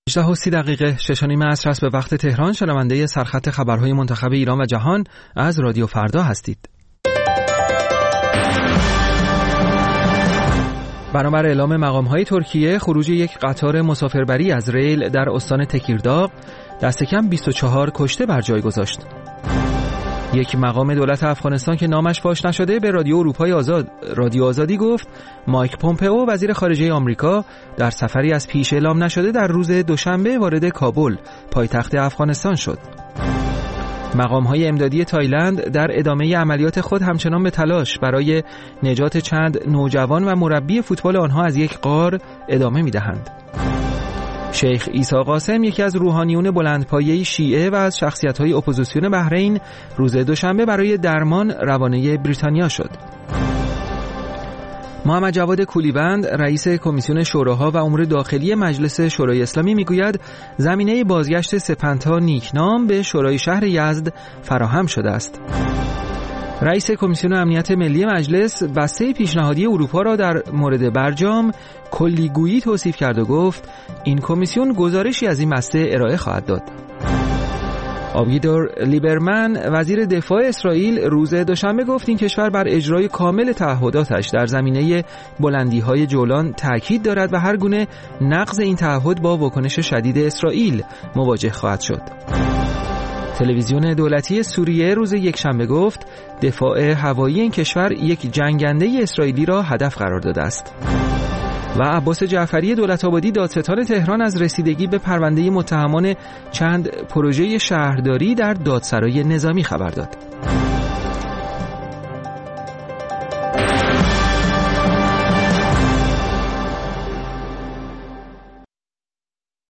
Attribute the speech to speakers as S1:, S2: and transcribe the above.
S1: 18:30 6:30 عصر است به وقت تهران. شنونده سرخط خبرهای منتخب ایران و جهان از رادیو فردا هستید. بنابر اعلام مقام‌های ترکیه، خروج یک قطار مسافربری از ریل در استان تکیرداغ دست کم 24 کشته بر جای گذاشت. یک مقام دولت افغانستان که نامش فاش نشده به رادیو آزادی گفت مایک پومپئو وزیر خارجه آمریکا در سفری از پیش اعلام نشده در روز دوشنبه وارد کابل پایتخت افغانستان شد. مقام‌های امدادی تایلند در ادامه عملیات خود همچنان به تلاش برای نجات چند نوجوان و مربی فوتبال آنها از یک غار ادامه می‌دهند. شیخ عیسی قاسم، یکی از روحانیون بلندپایه شیعه و از شخصیت‌های اپوزیسیون بحرین، روز دوشنبه برای درمان روانه بریتانیا شد. محمد جواد کولیبند، رئیس کمیسیون شوراها و امور داخلی مجلس شورای اسلامی میگوید زمینه بازگشت سپنتا نیکنام به شورای شهر یزد فراهم شده است. رئیس کمیسیون امنیت ملی مجلس بسته پیشنهادی اروپا را در مورد برجام کلیگویی توصیف کرد و گفت این کمیسیون گزارشی از این بسته ارائه خواهد داد. آویگدور لیبرمن، وزیر دفاع اسرائیل، روز دوشنبه گفت این کشور بر اجرای کامل تعهداتش در زمینه بلندی‌های جولان تاکید دارد و هر گونه نقض این تعهد با واکنش شدید اسرائیل مواجه خواهد شد. تلویزیون دولتی سوریه روز یکشنبه گفت دفاع هوایی این کشور یک جنگنده اسرائیلی را هدف قرار داده است. و عباس جعفری دولت‌آبادی، دادستان تهران، از رسیدگی به پرونده متهمان چند پروژه شهرداری در دادسرای نظامی خبر داد.